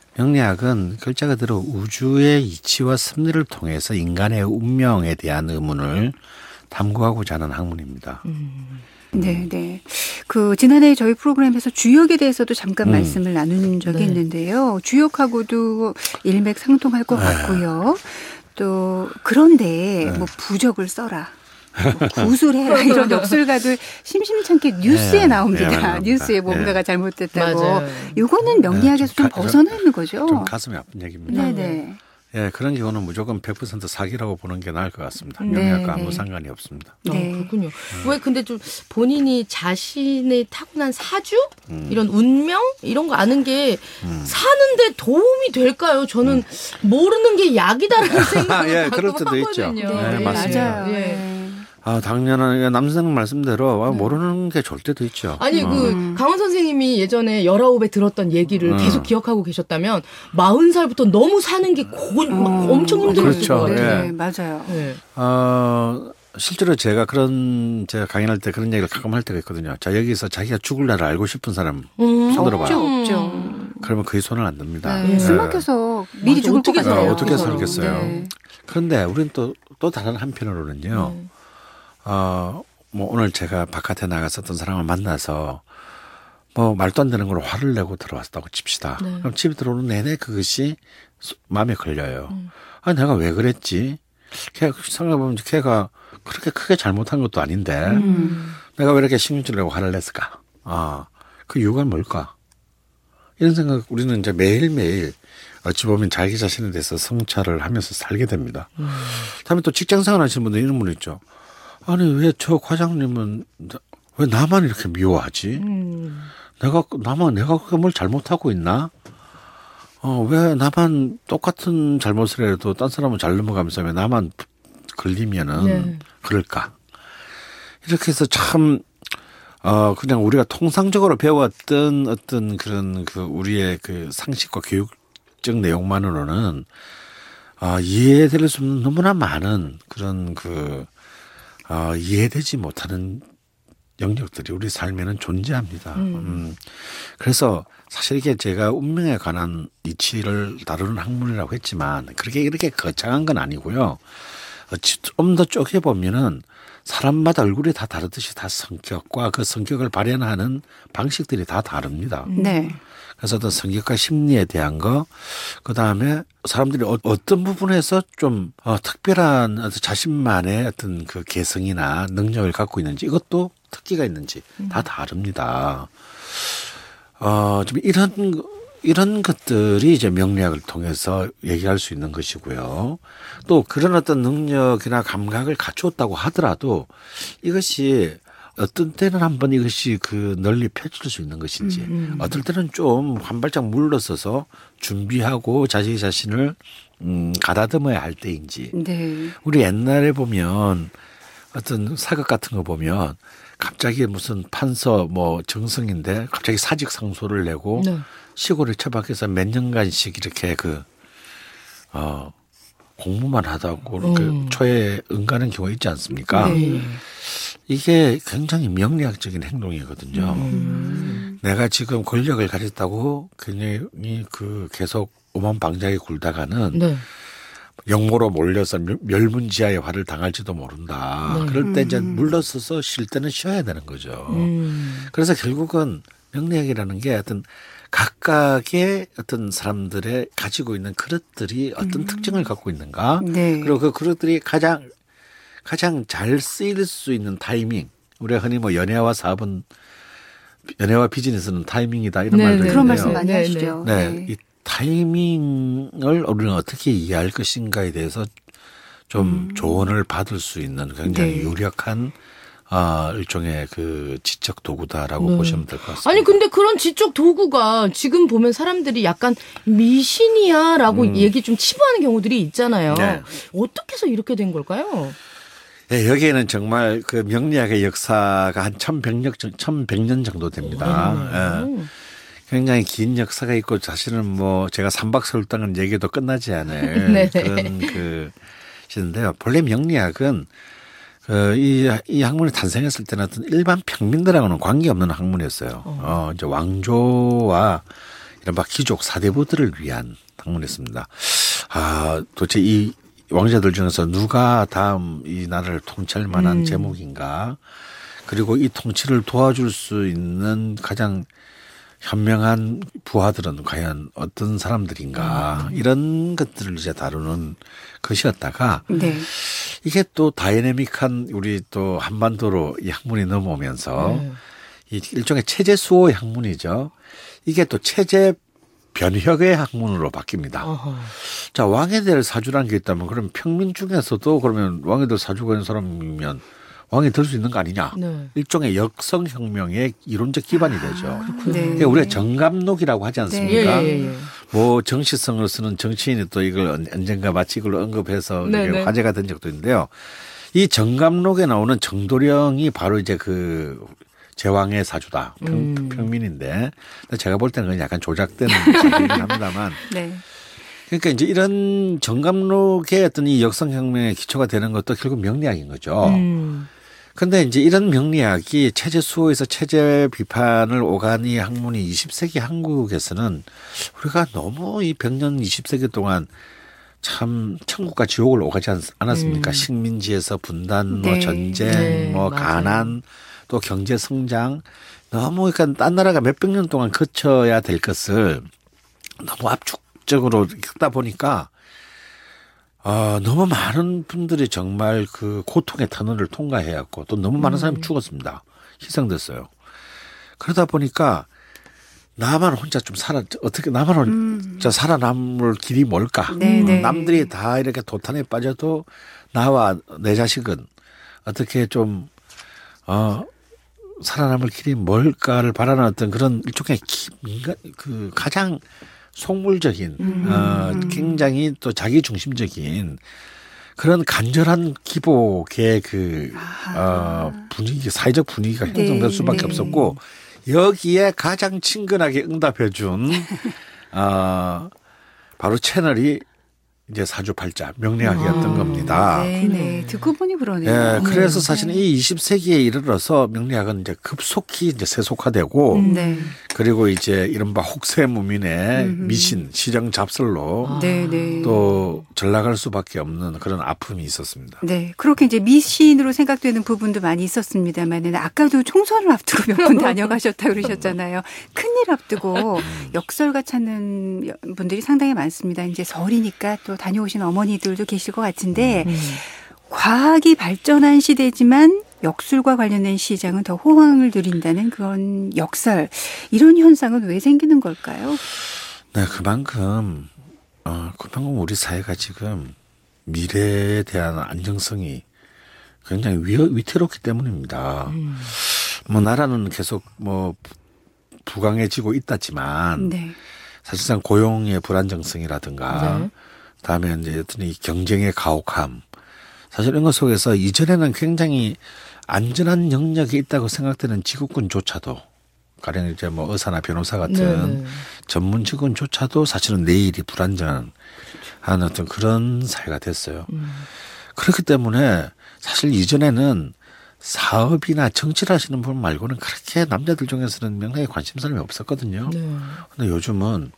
명리학은 글자 그대로 우주의 이치와 섭리를 통해서 인간의 운명에 대한 의문을 탐구하고자 하는 학문입니다. 음. 네, 네. 그 지난해 저희 프로그램에서 주역에 대해서도 잠깐 음. 말씀을 나눈 적이 네. 있는데요. 주역하고도 일맥상통할 것 네. 같고요. 또 그런데 네. 뭐 부적을 써라. 뭐 구술해라 이런 역술가들 심심찮게 뉴스에 네, 나옵니다. 네, 뉴스에 뭔가가 네. 잘못됐다고. 이거는 명리학에서 네, 좀, 좀 벗어나 있는 거죠. 좀 가슴이 아픈 얘기입니다. 네네. 네. 예, 그런 경우는 무조건 백 퍼센트 사기라고 보는 게 나을 것 같습니다. 명리학과 네, 아무 상관이 없습니다. 네. 어, 그렇군요. 음. 왜 근데 좀 본인이 자신의 타고난 사주? 음. 이런 운명? 이런 거 아는 게 음. 사는데 도움이 될까요? 저는 음. 모르는 게 약이다라는 생각을 예, 그럴 때도 하거든요. 있죠. 네, 네, 맞습니다. 맞아요. 네. 아, 당연한 남선생 말씀대로 아, 모르는 게 좋을 때도 있죠. 아니, 어. 그 강원 선생님이 예전에 열아홉에 들었던 얘기를 어. 계속 기억하고 계셨다면 마흔 살부터 너무 사는 게 고, 어. 엄청 힘들었을 그렇죠. 것 같아요. 네, 맞아요. 네. 어, 실제로 제가 그런 제가 강연할 때 그런 얘기를 가끔 할 때가 있거든요. 자, 여기서 자기가 죽을 날을 알고 싶은 사람 음. 손 들어봐요. 없죠, 없죠. 그러면 거의 손을 안 듭니다. 네. 네. 숨 막혀서 미리 맞아, 죽을 어떻게 것 같아요. 어떻게 살겠어요. 네. 그런데 우리는 또, 또 다른 한편으로는요. 네. 어, 뭐 오늘 제가 바깥에 나가서 어떤 사람을 만나서 뭐 말도 안 되는 걸 화를 내고 들어왔다고 칩시다. 네. 그럼 집에 들어오는 내내 그것이 마음에 걸려요. 음. 아, 내가 왜 그랬지? 걔 생각해보면 걔가 그렇게 크게 잘못한 것도 아닌데 음. 내가 왜 이렇게 신경질 내고 화를 냈을까? 아, 그 이유가 뭘까? 이런 생각 우리는 이제 매일매일 어찌 보면 자기 자신에 대해서 성찰을 하면서 살게 됩니다. 음. 다음에 또 직장생활 하시는 분들 이런 분 있죠. 아니 왜 저 과장님은 왜 나만 이렇게 미워하지? 음. 내가 나만 내가 그렇게 뭘 잘못하고 있나? 어, 왜 나만 똑같은 잘못을 해도 딴 사람은 잘 넘어가면서 왜 나만 걸리면은 네. 그럴까? 이렇게 해서 참 어, 그냥 우리가 통상적으로 배웠던 어떤 그런 그 우리의 그 상식과 교육적 내용만으로는 어, 이해될 수 없는 너무나 많은 그런 그 어, 이해되지 못하는 영역들이 우리 삶에는 존재합니다. 음. 음. 그래서 사실 이게 제가 운명에 관한 이치를 다루는 학문이라고 했지만 그렇게 이렇게 거창한 건 아니고요. 좀 더 쪼개보면은 사람마다 얼굴이 다 다르듯이 다 성격과 그 성격을 발현하는 방식들이 다 다릅니다. 네. 그래서 어떤 성격과 심리에 대한 거, 그 다음에 사람들이 어, 어떤 부분에서 좀 어, 특별한 어떤 자신만의 어떤 그 개성이나 능력을 갖고 있는지 이것도 특기가 있는지 음. 다 다릅니다. 어, 좀 이런 이런 것들이 이제 명리학을 통해서 얘기할 수 있는 것이고요. 또 그런 어떤 능력이나 감각을 갖추었다고 하더라도 이것이 어떤 때는 한번 이것이 그 널리 펼칠 수 있는 것인지 음. 어떨 때는 좀 한 발짝 물러서서 준비하고 자기 자신을 음, 가다듬어야 할 때인지 네. 우리 옛날에 보면 어떤 사극 같은 거 보면 갑자기 무슨 판서 뭐 정승인데 갑자기 사직 상소를 내고 네. 시골에 처박혀서 몇 년간씩 이렇게 그, 어, 공부만 하다고 이렇게 음. 초에 응가는 경우가 있지 않습니까? 네. 이게 굉장히 명리학적인 행동이거든요. 음. 내가 지금 권력을 가졌다고 굉장히 그 계속 오만방자에 굴다가는 네. 영모로 몰려서 멸문지하의 화를 당할지도 모른다. 네. 그럴 때 이제 물러서서 쉴 때는 쉬어야 되는 거죠. 음. 그래서 결국은 명리학이라는 게 어떤 각각의 어떤 사람들의 가지고 있는 그릇들이 어떤 음. 특징을 갖고 있는가. 네. 그리고 그 그릇들이 가장 가장 잘 쓰일 수 있는 타이밍. 우리가 흔히 뭐 연애와 사업은 연애와 비즈니스는 타이밍이다 이런 네, 말도 있는데요. 그런 말씀 많이 하시죠. 네. 네. 이 타이밍을 우리는 어떻게 이해할 것인가에 대해서 좀 음. 조언을 받을 수 있는 굉장히 네. 유력한 아, 일종의 그 지적 도구다라고 네. 보시면 될 것 같습니다. 아니, 근데 그런 지적 도구가 지금 보면 사람들이 약간 미신이야라고 음. 얘기 좀 치부하는 경우들이 있잖아요. 네. 어떻게 해서 이렇게 된 걸까요? 네, 여기에는 정말 그 명리학의 역사가 한 천백 년, 천백 년 정도 됩니다. 네. 굉장히 긴 역사가 있고 사실은 뭐 제가 삼박설당은 얘기도 끝나지 않을 네. 그런 그 시인데요. 본래 명리학은 그 이 이 학문이 탄생했을 때는 어떤 일반 평민들하고는 관계없는 학문이었어요. 어, 어 이제 왕조와 이른바 귀족 사대부들을 위한 학문이었습니다. 아 도대체 이 왕자들 중에서 누가 다음 이 나라를 통치할 만한 음. 제목인가? 그리고 이 통치를 도와줄 수 있는 가장 현명한 부하들은 과연 어떤 사람들인가 음. 이런 것들을 이제 다루는 것이었다가 네. 이게 또 다이내믹한 우리 또 한반도로 이 학문이 넘어오면서 네. 이 일종의 체제 수호의 학문이죠. 이게 또 체제 변혁의 학문으로 바뀝니다. 어허. 자, 왕에 대한 사주라는 게 있다면 그럼 평민 중에서도 그러면 왕에 대한 사주가 있는 사람이면 왕이 될 수 있는 거 아니냐. 네. 일종의 역성혁명의 이론적 기반이 되죠. 아, 네. 그러니까 우리가 정감록이라고 하지 않습니까? 네. 예, 예, 예. 뭐 정치성을 쓰는 정치인이 또 이걸 언젠가 마치 이걸로 언급해서 네, 네. 화제가 된 적도 있는데요. 이 정감록에 나오는 정도령이 바로 이제 그 제왕의 사주다. 평, 음. 평민인데 제가 볼 때는 약간 조작된 사주이긴 합니다만. 네. 그러니까 이제 이런 정감록의 어떤 이 역성혁명의 기초가 되는 것도 결국 명리학인 거죠. 음. 그런데 이제 이런 명리학이 체제 수호에서 체제 비판을 오간 이 학문이 이십 세기 한국에서는 우리가 너무 이 백 년 이십 세기 동안 참 천국과 지옥을 오가지 않았습니까? 음. 식민지에서 분단, 뭐 네. 전쟁, 네. 뭐 맞아요. 가난, 또 경제 성장 너무 그러니까 딴 나라가 몇백 년 동안 거쳐야 될 것을 너무 압축적으로 겪다 보니까 어, 너무 많은 분들이 정말 그 고통의 터널을 통과해야 했고 또 너무 많은 사람이 음. 죽었습니다. 희생됐어요. 그러다 보니까 나만 혼자 좀 살아 어떻게 나만 혼자 음. 살아남을 길이 뭘까? 네네. 남들이 다 이렇게 도탄에 빠져도 나와 내 자식은 어떻게 좀 어, 살아남을 길이 뭘까를 바라는 어떤 그런 일종의 인간 그 가장 속물적인 음. 어, 굉장히 또 자기 중심적인 그런 간절한 기복의 그 어, 분위기 사회적 분위기가 형성될 네, 수밖에 네. 없었고 여기에 가장 친근하게 응답해준 어, 바로 채널이 이제 사주팔자 명리학이었던 아, 겁니다. 네, 네. 듣고 보니 그러네요. 네, 그래서 사실은 이 이십 세기에 이르러서 명리학은 이제 급속히 이제 세속화되고 네. 그리고 이제 이른바 혹세무민의 음흠. 미신, 시정잡설로 아. 네, 네. 또 전락할 수밖에 없는 그런 아픔이 있었습니다. 네, 그렇게 이제 미신으로 생각되는 부분도 많이 있었습니다만은 아까도 총선을 앞두고 몇 분 다녀가셨다 그러셨잖아요. 큰일 앞두고 역설가 찾는 분들이 상당히 많습니다. 이제 설이니까 또 다녀오신 어머니들도 계실 것 같은데 음. 과학이 발전한 시대지만 역술과 관련된 시장은 더 호황을 누린다는 그런 역설. 이런 현상은 왜 생기는 걸까요? 네, 그만큼 어, 그만큼 우리 사회가 지금 미래에 대한 안정성이 굉장히 위, 위태롭기 때문입니다. 음. 뭐 나라는 계속 뭐 부강해지고 있다지만 네. 사실상 고용의 불안정성이라든가 네. 다음에 이제 어떤 이 경쟁의 가혹함 사실 이런 것 속에서 이전에는 굉장히 안전한 영역이 있다고 생각되는 직업군조차도 가령 이제 뭐 의사나 변호사 같은 네네. 전문 직업군조차도 사실은 내일이 불안정한 그렇죠. 어떤 그런 사회가 됐어요. 음. 그렇기 때문에 사실 이전에는 사업이나 정치를 하시는 분 말고는 그렇게 남자들 중에서는 명예에 관심사람이 없었거든요. 네. 근데 요즘은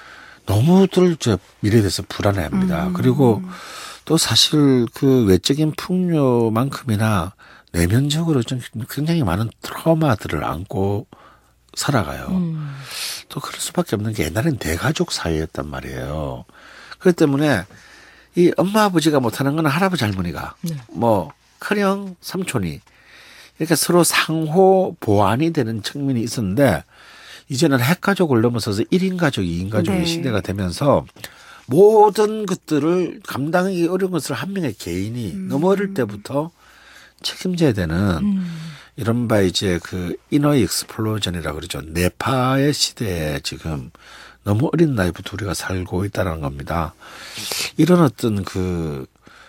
너무들 이제 미래에 대해서 불안해합니다. 음. 그리고 또 사실 그 외적인 풍요만큼이나 내면적으로 좀 굉장히 많은 트라우마들을 안고 살아가요. 음. 또 그럴 수밖에 없는 게 옛날엔 대가족 사회였단 말이에요. 그렇기 때문에 이 엄마 아버지가 못하는 건 할아버지 할머니가 네. 뭐 커녕 삼촌이 이렇게 서로 상호 보완이 되는 측면이 있었는데 이제는 핵가족을 넘어서서 일 인 가족, 이 인 가족의 네. 시대가 되면서 모든 것들을 감당하기 어려운 것을 한 명의 개인이 음. 너무 어릴 때부터 책임져야 되는 음. 이른바 이제 그 이너 익스플로전이라고 그러죠. 뇌파의 시대에 지금 너무 어린 나이부터 우리가 살고 있다는 겁니다. 이런 어떤 그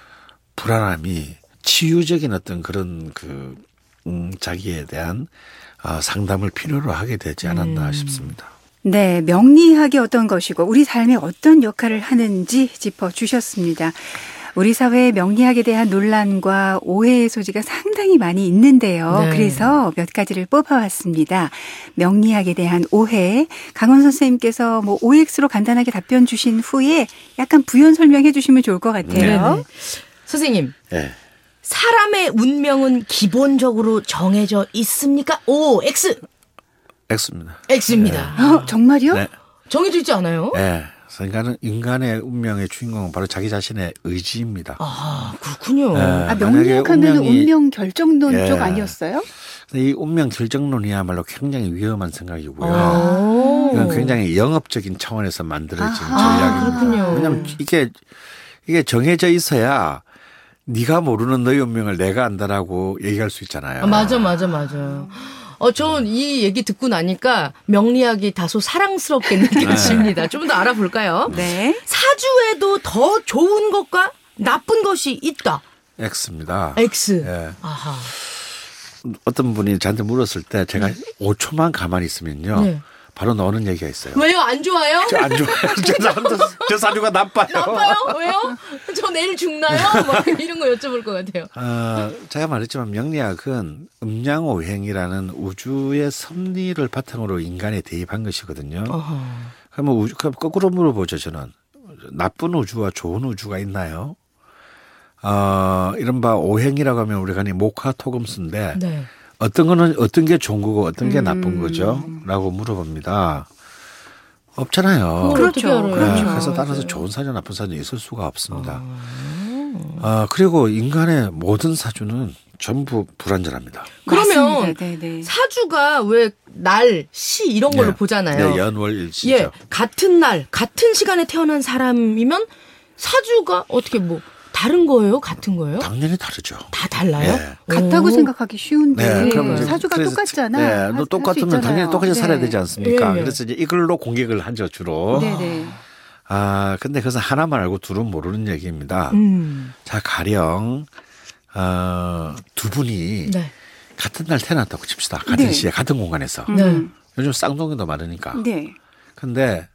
불안함이 치유적인 어떤 그런 그 음, 자기에 대한 어, 상담을 필요로 하게 되지 않았나 음. 싶습니다. 네, 명리학이 어떤 것이고 우리 삶에 어떤 역할을 하는지 짚어주셨습니다. 우리 사회의 명리학에 대한 논란과 오해의 소지가 상당히 많이 있는데요. 네. 그래서 몇 가지를 뽑아왔습니다. 명리학에 대한 오해. 강원 선생님께서 뭐 오엑스로 간단하게 답변 주신 후에 약간 부연 설명해 주시면 좋을 것 같아요. 네. 선생님. 네. 사람의 운명은 기본적으로 정해져 있습니까? 오, X. X입니다. X입니다. 네. 어, 정말요? 네. 정해져 있지 않아요? 네. 인간은 인간의 운명의 주인공은 바로 자기 자신의 의지입니다. 아, 그렇군요. 네. 아, 명리학하면 운명 결정론 네. 쪽 아니었어요? 이 운명 결정론이야말로 굉장히 위험한 생각이고요. 아. 이건 굉장히 영업적인 차원에서 만들어진 아. 전략입니다. 그렇군요. 왜냐하면 이게 이게 정해져 있어야 네가 모르는 너의 운명을 내가 안다라고 얘기할 수 있잖아요. 아, 맞아, 맞아, 맞아. 어, 전 이 얘기 듣고 나니까 명리학이 다소 사랑스럽게 느껴집니다. 네. 좀 더 알아볼까요? 네. 사주에도 더 좋은 것과 나쁜 것이 있다. X입니다. X. 네. 아하. 어떤 분이 저한테 물었을 때 제가 네. 오 초만 가만히 있으면요. 네. 바로 나오는 얘기가 있어요. 왜요? 안 좋아요? 저 안 좋아요. 저, 저 사주가 나빠요. 나빠요? 왜요? 저 내일 죽나요? 막 이런 거 여쭤볼 것 같아요. 어, 제가 말했지만 명리학은 음양오행이라는 우주의 섭리를 바탕으로 인간에 대입한 것이거든요. 어허. 그러면 우주, 그럼 거꾸로 물어보죠. 저는 나쁜 우주와 좋은 우주가 있나요? 어, 이른바 오행이라고 하면 우리가 목화토금수인데 네. 어떤 거는 어떤 게 좋은 거고 어떤 게 음. 나쁜 거죠? 라고 물어봅니다. 없잖아요. 그렇죠. 네, 그렇죠. 그래서 따라서 좋은 사주 나쁜 사주 있을 수가 없습니다. 아. 어, 그리고 인간의 모든 사주는 전부 불완전합니다. 그러면 네, 네. 사주가 왜 날, 시 이런 걸로 네. 보잖아요. 네, 연월일시죠. 예, 같은 날, 같은 시간에 태어난 사람이면 사주가 어떻게 뭐 다른 거예요? 같은 거예요? 당연히 다르죠. 다 달라요? 네. 같다고 오. 생각하기 쉬운데 네, 그러면 이제 사주가 그래서- 똑같잖아. 네, 할- 너 할 똑같으면 수 당연히 있잖아요. 똑같이 네. 살아야 되지 않습니까? 네. 그래서 이제 이걸로 공격을 하죠 주로. 네네. 아, 근데 그것은 하나만 알고 둘은 모르는 얘기입니다. 음. 자, 가령 어, 두 분이 네. 같은 날 태어났다고 칩시다. 같은 네. 시에 같은 공간에서. 음. 요즘 쌍둥이도 많으니까. 네. 근데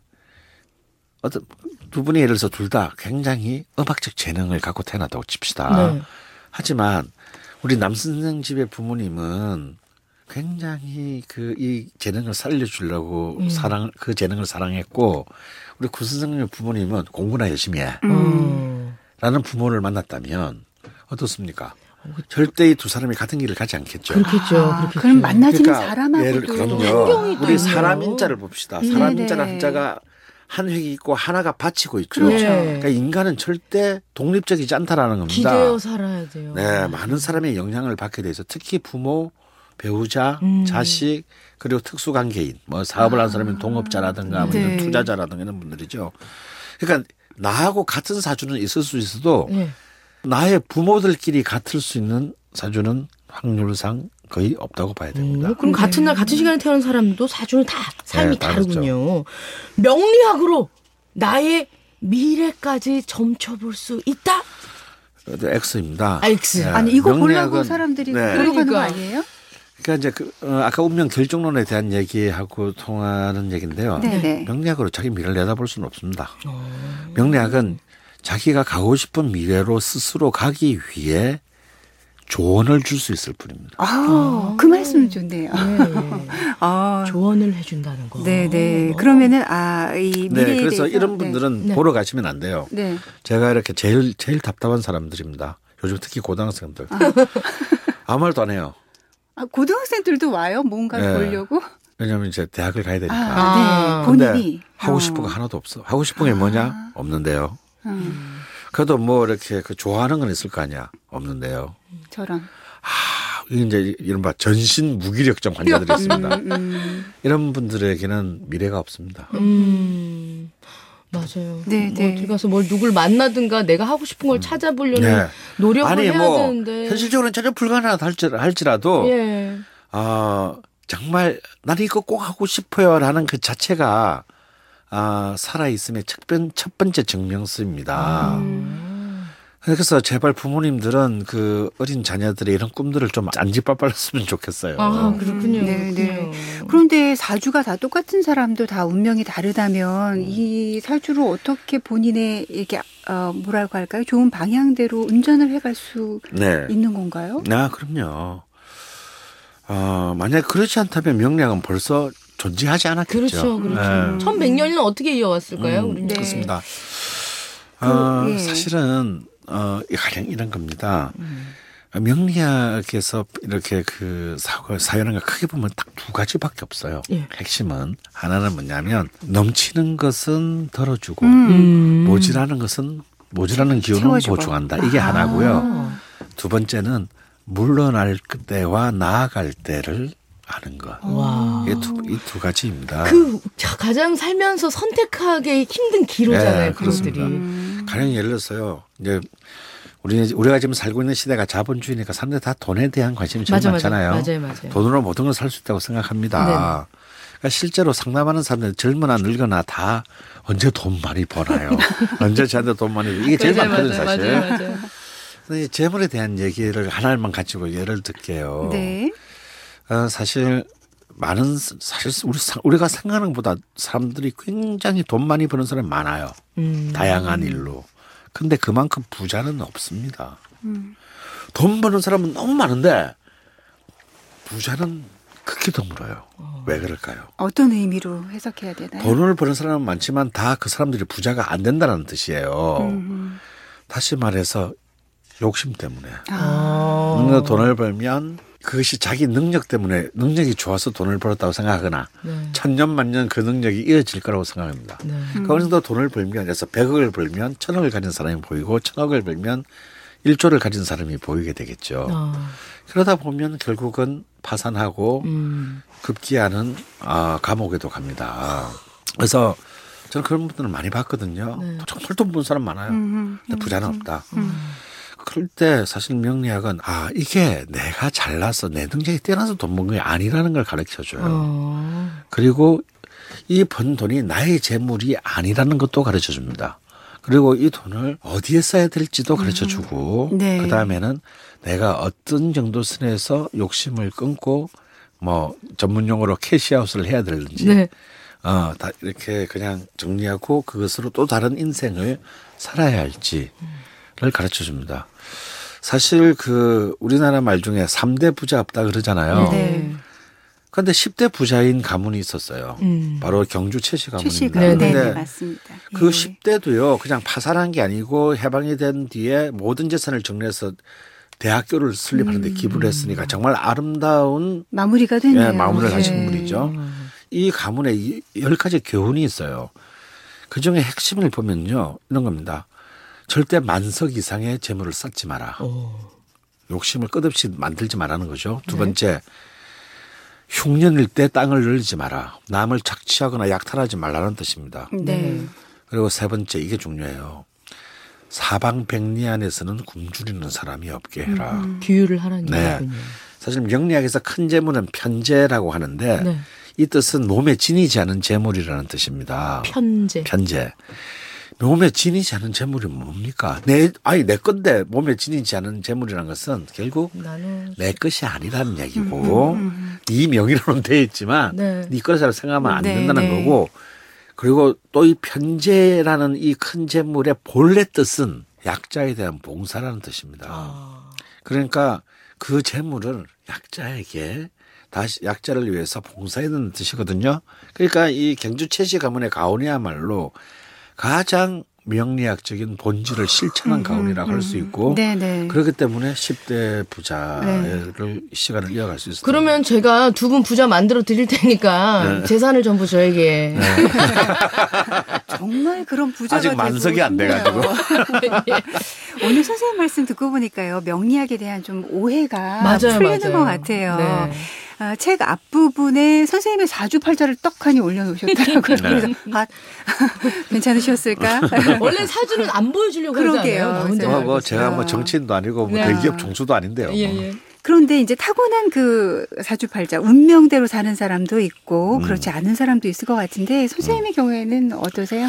어떤 두 분이 예를 들어서 둘 다 굉장히 음악적 재능을 갖고 태어났다고 칩시다. 네. 하지만 우리 남선생 집의 부모님은 굉장히 그 이 재능을 살려주려고 음. 사랑 그 재능을 사랑했고 우리 구선생님 부모님은 공부나 열심히 해. 음. 라는 부모를 만났다면 어떻습니까? 절대 이 두 사람이 같은 길을 가지 않겠죠. 그렇겠죠. 아, 그렇겠죠. 그럼 만나지는 그러니까 사람하고도 예를 환경이 그럼요. 또 우리 있네요. 사람 인자를 봅시다. 사람 네네. 인자는 한자가 한 획이 있고 하나가 받치고 있죠. 그렇죠. 그러니까 인간은 절대 독립적이지 않다라는 겁니다. 기대어 살아야 돼요. 네, 많은 사람의 영향을 받게 돼서 특히 부모, 배우자, 음. 자식 그리고 특수관계인 뭐 사업을 하는 사람은 동업자라든가 뭐 이런 네. 투자자라든가 이런 분들이죠. 그러니까 나하고 같은 사주는 있을 수 있어도 네. 나의 부모들끼리 같을 수 있는 사주는 확률상 거의 없다고 봐야 됩니다. 음, 그럼 같은 날 같은 시간에 태어난 사람도 사주는 다 삶이 네, 다르죠. 다르군요. 명리학으로 나의 미래까지 점쳐볼 수 있다? X입니다. 아, X. 네, 아니 이거 보려고 명리학은- 사람들이 네. 보러 가는 거 그러니까. 아니에요? 그러니까 이제 그 어, 아까 운명 결정론에 대한 얘기하고 통하는 얘기인데요. 네네. 명리학으로 자기 미래를 내다볼 수는 없습니다. 어. 명리학은 자기가 가고 싶은 미래로 스스로 가기 위해 조언을 줄 수 있을 뿐입니다. 아, 그 말씀 좋네요. 네. 아, 조언을 해준다는 거. 네네. 그러면은 아, 이 미래에 네, 그래서 대해서, 이런 분들은 네. 보러 가시면 안 돼요. 네. 네. 제가 이렇게 제일 제일 답답한 사람들입니다. 요즘 특히 고등학생들 아무 말도 안 해요. 아, 고등학생들도 와요? 뭔가 네. 보려고? 왜냐하면 이제 대학을 가야 되니까. 아, 아, 네. 근데 본인이 하고 어. 싶은 거 하나도 없어. 하고 싶은 게 뭐냐? 없는데요. 음, 그래도 뭐 이렇게 그 좋아하는 건 있을 거 아니야? 없는데요. 저런. 아, 이제 이른바 전신 무기력증 환자들이 있습니다. 음, 음. 이런 분들에게는 미래가 없습니다. 음. 맞아요. 네, 뭐 네. 어디 가서 뭘 누굴 만나든가 내가 하고 싶은 걸 찾아보려는 네. 노력을 아니 해야 뭐 되는데. 현실적으로는 전혀 불가능하다 할지- 할지라도 예. 아 정말 나는 이거 꼭 하고 싶어요라는 그 자체가 아 살아 있음의 첫, 번, 첫 번째 증명서입니다. 음. 그래서 제발 부모님들은 그 어린 자녀들의 이런 꿈들을 좀 안 짓밟았으면 좋겠어요. 아, 그렇군요. 네, 네. 그렇군요. 그런데 사주가 다 똑같은 사람도 다 운명이 다르다면 이 사주로 어떻게 본인의 이렇게 어, 뭐라고 할까요? 좋은 방향대로 운전을 해갈 수 네. 있는 건가요? 아, 그럼요. 어, 만약 그렇지 않다면 명량은 벌써 존재하지 않았겠죠. 그렇죠, 그렇죠. 네. 천백 년은 어떻게 이어왔을까요? 음, 우리는? 네. 그렇습니다. 그, 어, 예. 사실은 어, 가령 이런 겁니다. 음. 명리학에서 이렇게 그 사고, 사연한 걸 크게 보면 딱 두 가지밖에 없어요. 예. 핵심은 하나는 뭐냐면 넘치는 것은 덜어주고 음. 모자라는 것은 모자라는 기운은 채워주고. 보충한다. 이게 아. 하나고요. 두 번째는 물러날 때와 나아갈 때를 아는 것. 와. 이게 두, 이 두 가지입니다. 그 가장 살면서 선택하기 힘든 기로잖아요, 네, 그것들이. 그렇습니다. 음. 가령 예를 들어서요. 이제 우리 우리가 지금 살고 있는 시대가 자본주의니까 사람들이 다 돈에 대한 관심이 제일 맞아, 많잖아요. 맞아요, 맞아요, 맞아요. 돈으로 모든 걸 살 수 있다고 생각합니다. 네네. 그러니까 실제로 상담하는 사람들 젊거나 늙거나 다 언제 돈 많이 버나요? 언제 저한테 돈 많이 벌 이게 제일 맞아요, 많거든요, 맞아요, 사실. 맞아요, 맞아요. 근데 이 재물에 대한 얘기를 하나만 가지고 예를 들게요. 네. 어, 사실 많은 사실 우리 우리가 생각하는 것보다 사람들이 굉장히 돈 많이 버는 사람이 많아요. 음. 다양한 일로. 근데 그만큼 부자는 없습니다. 음. 돈 버는 사람은 너무 많은데 부자는 극히 드물어요. 어. 왜 그럴까요? 어떤 의미로 해석해야 되나요? 돈을 버는 사람은 많지만 다 그 사람들이 부자가 안 된다는 뜻이에요. 음. 다시 말해서 욕심 때문에. 아. 뭔가 돈을 벌면 그것이 자기 능력 때문에 능력이 좋아서 돈을 벌었다고 생각하거나 네. 천년 만년 그 능력이 이어질 거라고 생각합니다. 네. 그 어느 정도 돈을 벌면 그래서 백억을 벌면 천억을 가진 사람이 보이고 천억을 벌면 일조를 가진 사람이 보이게 되겠죠. 아. 그러다 보면 결국은 파산하고 음. 급기야는 아, 감옥에도 갑니다. 그래서 저는 그런 분들을 많이 봤거든요. 네. 정말 돈 번 사람 많아요. 음, 근데 부자는 없다. 음. 그럴 때 사실 명리학은 아 이게 내가 잘나서 내 능력이 뛰어나서 돈 번 게 아니라는 걸 가르쳐줘요. 어. 그리고 이 번 돈이 나의 재물이 아니라는 것도 가르쳐줍니다. 그리고 이 돈을 어디에 써야 될지도 가르쳐주고 음. 네. 그다음에는 내가 어떤 정도 선에서 욕심을 끊고 뭐 전문 용어로 캐시아웃을 해야 되는지 네. 어, 다 이렇게 그냥 정리하고 그것으로 또 다른 인생을 살아야 할지를 가르쳐 줍니다. 사실 그 우리나라 말 중에 삼 대 부자 없다 그러잖아요. 네. 그런데 십 대 부자인 가문이 있었어요. 음. 바로 경주 최씨 가문입니다. 최씨가 네, 네, 근데 네, 맞습니다. 그 예. 십 대도요. 그냥 파산한 게 아니고 해방이 된 뒤에 모든 재산을 정리해서 대학교를 설립하는 데 기부를 했으니까 정말 아름다운 마무리가 됐네요. 예, 마무리를 예. 하신 분이죠. 이 가문에 이 열 가지 교훈이 있어요. 그중에 핵심을 보면요. 이런 겁니다. 절대 만석 이상의 재물을 쌓지 마라. 오. 욕심을 끝없이 만들지 말라는 거죠. 두 번째, 흉년일 때 땅을 늘리지 마라. 남을 착취하거나 약탈하지 말라는 뜻입니다. 네. 그리고 세 번째, 이게 중요해요. 사방백리안에서는 굶주리는 사람이 없게 해라. 규율을 하라는 네. 얘기군요. 사실 명리학에서 큰 재물은 편재라고 하는데 네. 이 뜻은 몸에 지니지 않은 재물이라는 뜻입니다. 편제. 편재. 몸에 지니지 않은 재물이 뭡니까? 내, 아니, 내 건데 몸에 지니지 않은 재물이라는 것은 결국 나는 내 것이 아니라는 얘기고 네 명의로는 되어 있지만 네. 네 것이라고 생각하면 안 네, 된다는 네. 거고 그리고 또 이 편재라는 이 큰 재물의 본래 뜻은 약자에 대한 봉사라는 뜻입니다. 아. 그러니까 그 재물을 약자에게 다시 약자를 위해서 봉사하는 뜻이거든요. 그러니까 이 경주 최씨 가문의 가훈이야말로 가장 명리학적인 본질을 실천한 가훈이라고 할 수 있고 네네. 그렇기 때문에 십 대 부자를 네. 시간을 이어갈 수 있습니다. 그러면 제가 두 분 부자 만들어 드릴 테니까 네. 재산을 전부 저에게. 네. 정말 그런 부자가 아직 되고 만석이 안 싶네요. 돼가지고. 오늘 선생님 말씀 듣고 보니까요. 명리학에 대한 좀 오해가 맞아요, 풀리는 맞아요. 것 같아요. 네. 아, 책 앞부분에 선생님의 사주팔자를 떡하니 올려놓으셨더라고요. 네. 그래서 아, 괜찮으셨을까? 원래 사주는 안 보여주려고 그러게요. 하잖아요. 나 혼자 맞아요. 뭐, 뭐 알고 제가 뭐 있어요. 정치인도 아니고 뭐 네. 대기업 총수도 아닌데요. 예, 예. 그런데 이제 타고난 그 사주팔자, 운명대로 사는 사람도 있고 음. 그렇지 않은 사람도 있을 것 같은데 선생님의 경우에는 어떠세요?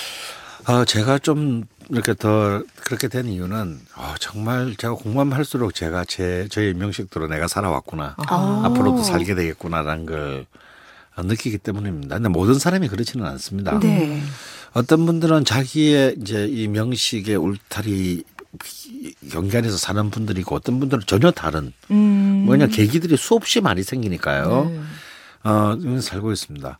어, 제가 좀 이렇게 더 그렇게 된 이유는 어, 정말 제가 공부하면 할수록 제가 제 저의 명식대로 내가 살아왔구나. 아. 앞으로도 살게 되겠구나라는 걸 느끼기 때문입니다. 근데 모든 사람이 그렇지는 않습니다. 네. 어떤 분들은 자기의 이제 이 명식의 울타리 경계안에서 사는 분들이 있고 어떤 분들은 전혀 다른 음. 뭐냐 계기들이 수없이 많이 생기니까요. 네. 어, 살고 있습니다.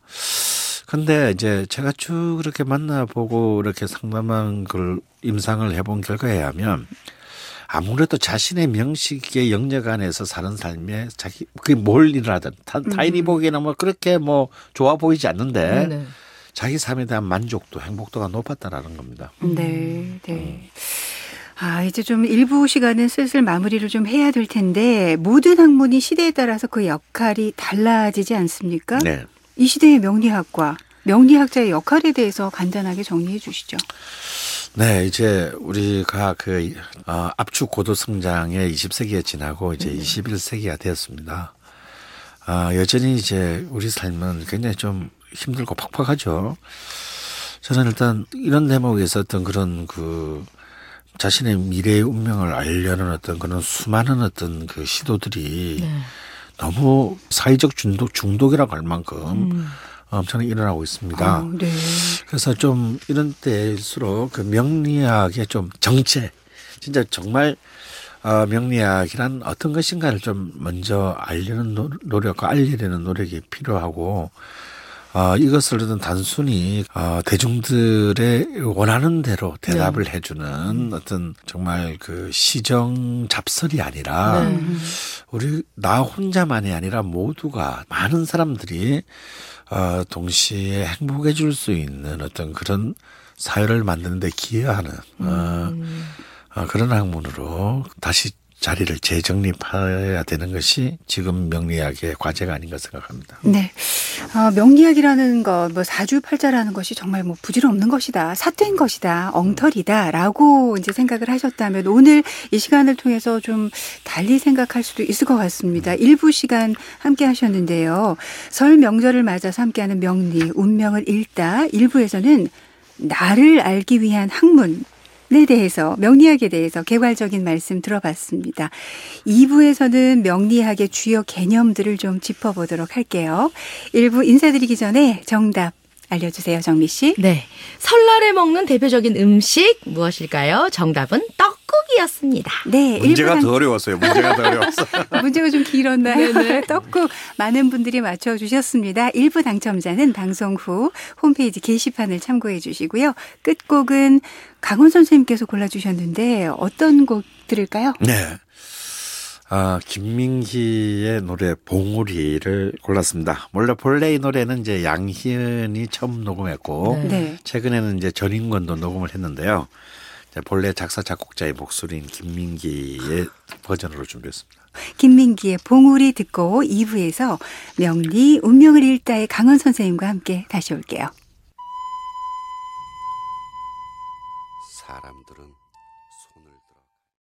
근데 이제 제가 쭉 이렇게 만나보고 이렇게 상담한 걸 임상을 해본 결과에 하면 아무래도 자신의 명식의 영역 안에서 사는 삶에 자기 그게 뭘 일하든 타, 타인이 보기에는 뭐 그렇게 뭐 좋아 보이지 않는데 네네. 자기 삶에 대한 만족도 행복도가 높았다라는 겁니다. 네, 네. 아, 이제 좀 일부 시간은 슬슬 마무리를 좀 해야 될 텐데 모든 학문이 시대에 따라서 그 역할이 달라지지 않습니까? 네. 이 시대의 명리학과 명리학자의 역할에 대해서 간단하게 정리해 주시죠. 네, 이제 우리가 그 어, 압축 고도 성장의 이십 세기에 지나고 이제 네. 이십일 세기가 되었습니다. 아, 여전히 이제 우리 삶은 굉장히 좀 힘들고 팍팍하죠. 저는 일단 이런 대목에서 어떤 그런 그 자신의 미래의 운명을 알려는 어떤 그런 수많은 어떤 그 시도들이 네. 너무 사회적 중독, 중독이라고 할 만큼 음. 엄청나게 일어나고 있습니다. 아, 네. 그래서 좀 이런 때일수록 그 명리학의 좀 정체, 진짜 정말 어, 명리학이란 어떤 것인가를 좀 먼저 알려는 노, 노력과 알리려는 노력이 필요하고 어, 이것을 어떤 단순히 어, 대중들의 원하는 대로 대답을 네. 해주는 어떤 정말 그 시정 잡설이 아니라 네. 우리 나 혼자만이 아니라 모두가 많은 사람들이 어, 동시에 행복해 줄 수 있는 어떤 그런 사회를 만드는 데 기여하는 어, 어, 그런 학문으로 다시 자리를 재정립해야 되는 것이 지금 명리학의 과제가 아닌가 생각합니다. 네. 어, 명리학이라는 것, 뭐 사주팔자라는 것이 정말 뭐 부질없는 것이다, 삿된 것이다, 엉터리다라고 이제 생각을 하셨다면 오늘 이 시간을 통해서 좀 달리 생각할 수도 있을 것 같습니다. 일부 시간 함께 하셨는데요. 설 명절을 맞아서 함께하는 명리, 운명을 읽다. 일부에서는 나를 알기 위한 학문 에 대해서 명리학에 대해서 개괄적인 말씀 들어봤습니다. 이 부에서는 명리학의 주요 개념들을 좀 짚어보도록 할게요. 일 부 인사드리기 전에 정답 알려주세요, 정미 씨. 네, 설날에 먹는 대표적인 음식 무엇일까요? 정답은 떡국이었습니다. 네, 문제가 당... 더 어려웠어요. 문제가 더 어려웠어. 문제가 좀 길었나요? 떡국 많은 분들이 맞춰주셨습니다. 일부 당첨자는 방송 후 홈페이지 게시판을 참고해 주시고요. 끝곡은 강원 선생님께서 골라주셨는데 어떤 곡 들을까요? 네. 아, 김민희의 노래 봉우리를 골랐습니다. 원래 본래 이 노래는 이제 양희은이 처음 녹음했고 네. 최근에는 이제 전인권도 녹음을 했는데요. 본래 작사 작곡자의 목소리인 김민기의 버전으로 준비했습니다. 김민기의 봉우리 듣고 이 부에서 명리 운명을 읽다의 강원 선생님과 함께 다시 올게요. 사람들은 손을 들어